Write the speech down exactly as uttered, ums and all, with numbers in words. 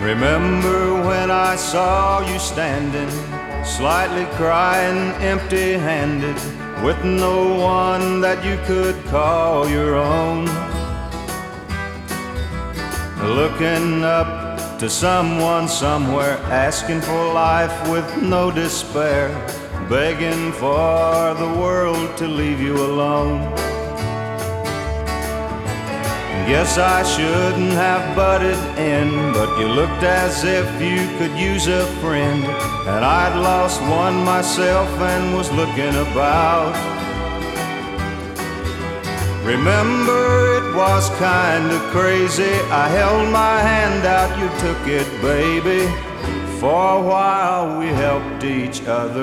Remember when I saw you standing, slightly crying, empty-handed, with no one that you could call your own, looking up to someone somewhere, asking for life with no despair, begging for the world to leave you alone. Guess I shouldn't have butted in, but you looked as if you could use a friend, and I'd lost one myself and was looking about. Remember, it was kinda crazy. I held my hand out, you took it, baby. For a while we helped each other.